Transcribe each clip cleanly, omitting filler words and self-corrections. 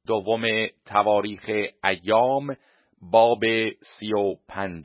دوم تواریخ ایام باب 35.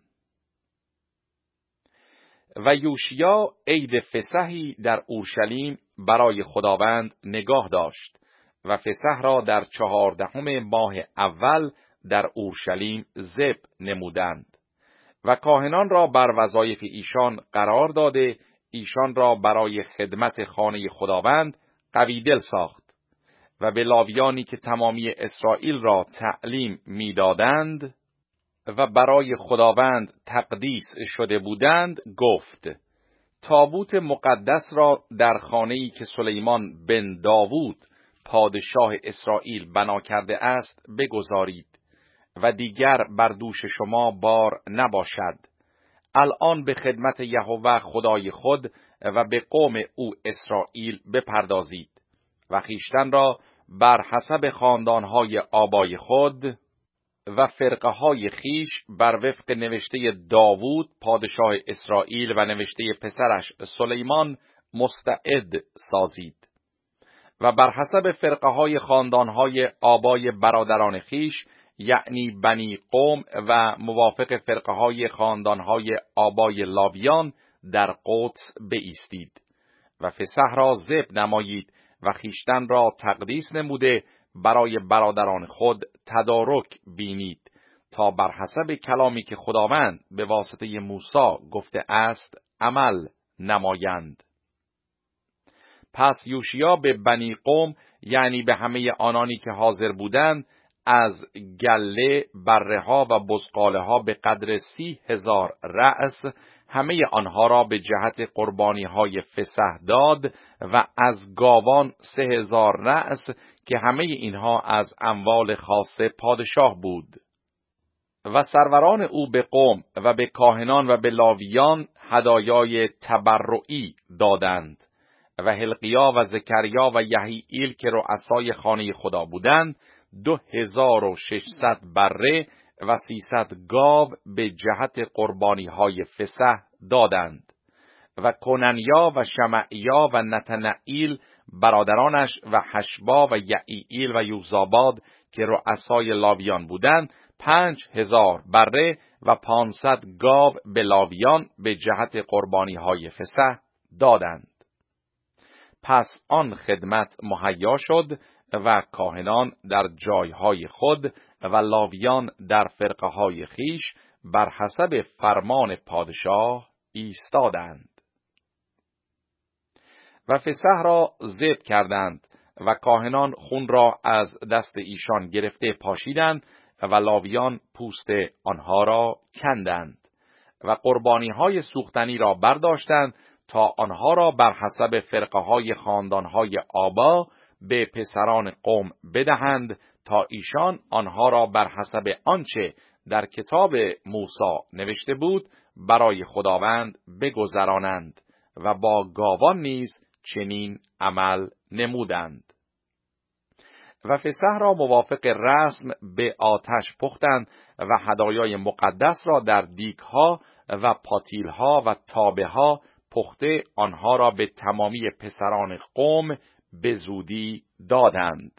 و یوشیا عید فسحی در اورشلیم برای خداوند نگاه داشت و فسح را در 14 ماه اول در اورشلیم ذبح نمودند و کاهنان را بر وظایف ایشان قرار داده ایشان را برای خدمت خانه خداوند قوی دل ساخت و به لاویانی که تمامی اسرائیل را تعلیم می‌دادند و برای خداوند تقدیس شده بودند گفت: تابوت مقدس را در خانه‌ای که سلیمان بن داوود پادشاه اسرائیل بنا کرده است بگذارید و دیگر بر دوش شما بار نباشد. الان به خدمت یهوه خدای خود و به قوم او اسرائیل بپردازید و خویشتن را بر حسب خاندانهای آبای خود و فرقه های خیش بر وفق نوشته داوود پادشاه اسرائیل و نوشته پسرش سلیمان مستعد سازید و بر حسب فرقه های خاندانهای آبای برادران خیش، یعنی بنی قوم و موافق فرقه های خاندانهای آبای لاویان در قدس بایستید و فسح را ذبح نمایید و خویشتن را تقدیس نموده برای برادران خود تدارک بینید تا بر حسب کلامی که خداوند به واسطه موسی گفته است عمل نمایند. پس یوشیا به بنی قوم، یعنی به همه آنانی که حاضر بودند، از گله، بره ها و بزغاله ها به قدر 30,000 رأس همه آنها را به جهت قربانی های فسح داد و از گاوان 3,000 رأس که همه اینها از اموال خاص پادشاه بود. و سروران او به قوم و به کاهنان و به لاویان هدایای تبرعی دادند و حلقیا و زکریا و یحییل که رؤسای خانه خدا بودند 2,600 بره و 300 گاو به جهت قربانی های فسح دادند. و کننیا و شمعیا و نتنائیل برادرانش و حشبا و یعییل و یوزاباد که رؤسای لاویان بودند 5,000 بره و 500 گاو به لاویان به جهت قربانی های فسح دادند. پس آن خدمت مهیا شد و کاهنان در جایهای خود و لاویان در فرقه های خیش بر حسب فرمان پادشاه ایستادند. و فسح را ذبح کردند و کاهنان خون را از دست ایشان گرفته پاشیدند و لاویان پوست آنها را کندند و قربانی های سوختنی را برداشتند تا آنها را بر حسب فرقه های خاندان های آبا به پسران قوم بدهند تا ایشان آنها را بر حسب آنچه در کتاب موسی نوشته بود برای خداوند بگذرانند و با گاوان نیز چنین عمل نمودند. و فسح را موافق رسم به آتش پختند و هدایای مقدس را در دیگها و پاتیلها و تابه ها پخته آنها را به تمامی پسران قوم به زودی دادند.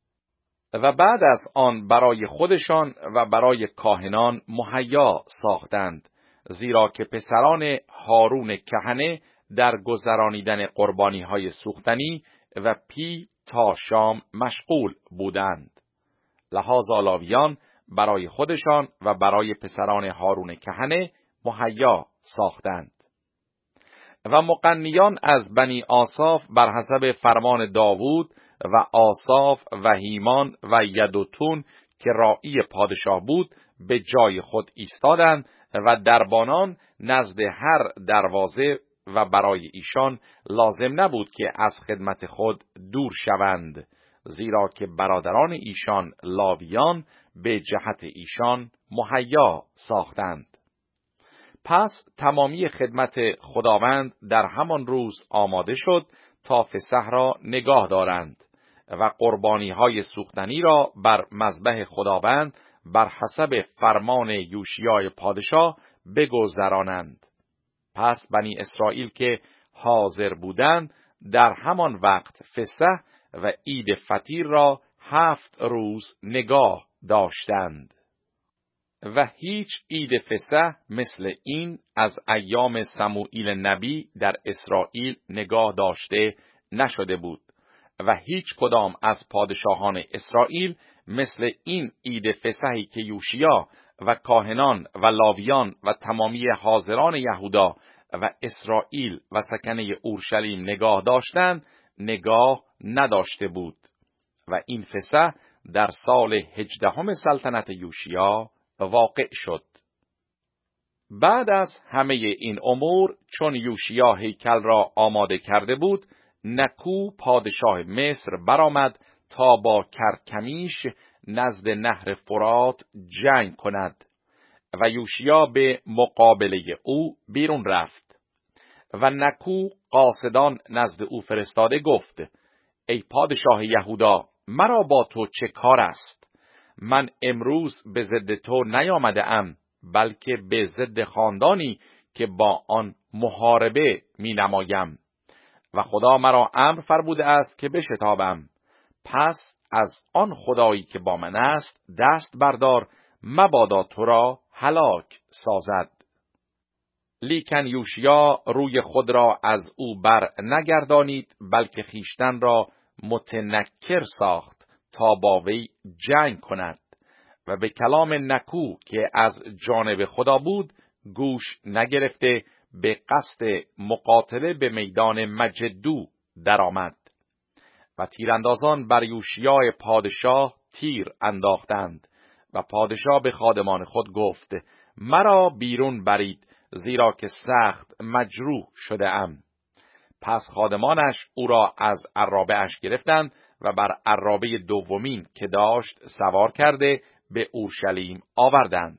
و بعد از آن برای خودشان و برای کاهنان مهیا ساختند، زیرا که پسران هارون کهنه در گذرانیدن قربانی های سوختنی و پی تا شام مشغول بودند. لحاظا لاویان برای خودشان و برای پسران هارون کهنه مهیا ساختند. و مقنیان از بنی آساف بر حسب فرمان داوود و آساف و هیمان و یدوتون که راعی پادشاه بود به جای خود ایستادند و دربانان نزد هر دروازه و برای ایشان لازم نبود که از خدمت خود دور شوند، زیرا که برادران ایشان لاویان به جهت ایشان مهیا ساختند. پس تمامی خدمت خداوند در همان روز آماده شد تا فسح را نگاه دارند و قربانی های سوختنی را بر مذبح خداوند بر حسب فرمان یوشیای پادشاه بگذرانند. پس بنی اسرائیل که حاضر بودند در همان وقت فسح و عید فطیر را 7 روز نگاه داشتند. و هیچ عید فسح مثل این از ایام سموئیل نبی در اسرائیل نگاه داشته نشده بود و هیچ کدام از پادشاهان اسرائیل مثل این عید فسحی که یوشیا و کاهنان و لاویان و تمامی حاضران یهودا و اسرائیل و سکنه اورشلیم نگاه داشتند نگاه نداشته بود. و این فسح در سال 18 سلطنت یوشیا واقع شد. بعد از همه این امور، چون یوشیا هیکل را آماده کرده بود، نکو پادشاه مصر برآمد تا با کرکمیش نزد نهر فرات جنگ کند و یوشیا به مقابله او بیرون رفت. و نکو قاصدان نزد او فرستاده گفت: ای پادشاه یهودا، مرا با تو چه کار است؟ من امروز به ضد تو نیامده ام، بلکه به ضد خاندانی که با آن محاربه می نمایم. و خدا مرا امر فرموده است که بشتابم. پس از آن خدایی که با من است دست بردار، مبادا تو را هلاک سازد. لیکن یوشیا روی خود را از او بر نگردانید، بلکه خیشتن را متنکر ساخت تا با وی جنگ کند و به کلام نکو که از جانب خدا بود گوش نگرفته به قصد مقاتله به میدان مجدو درآمد. و تیراندازان بر یوشیا پادشاه تیر انداختند و پادشاه به خادمان خود گفت: مرا بیرون برید، زیرا که سخت مجروح شده ام. پس خادمانش او را از عرابه اش گرفتند و بر عرابه دومین که داشت سوار کرده به اورشلیم آوردند.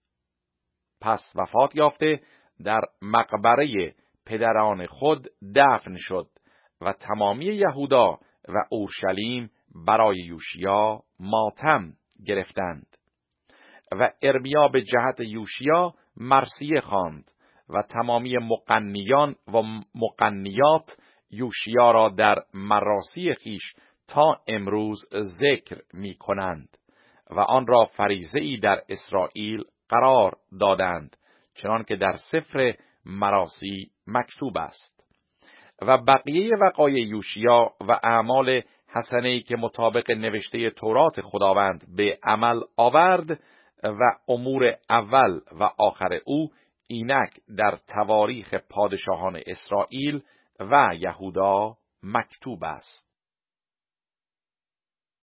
پس وفات یافته در مقبره پدران خود دفن شد و تمامی یهودا و اورشلیم برای یوشیا ماتم گرفتند. و ارمیا به جهت یوشیا مرثیه خواند و تمامی مقنیان و مقنیات یوشیا را در مراثی خیش تا امروز ذکر می کنند و آن را فریضه‌ای در اسرائیل قرار دادند، چنان که در سفر مراثی مکتوب است. و بقیه وقایع یوشیا و اعمال حسنه‌ای که مطابق نوشته تورات خداوند به عمل آورد و امور اول و آخر او اینک در تواریخ پادشاهان اسرائیل و یهودا مکتوب است.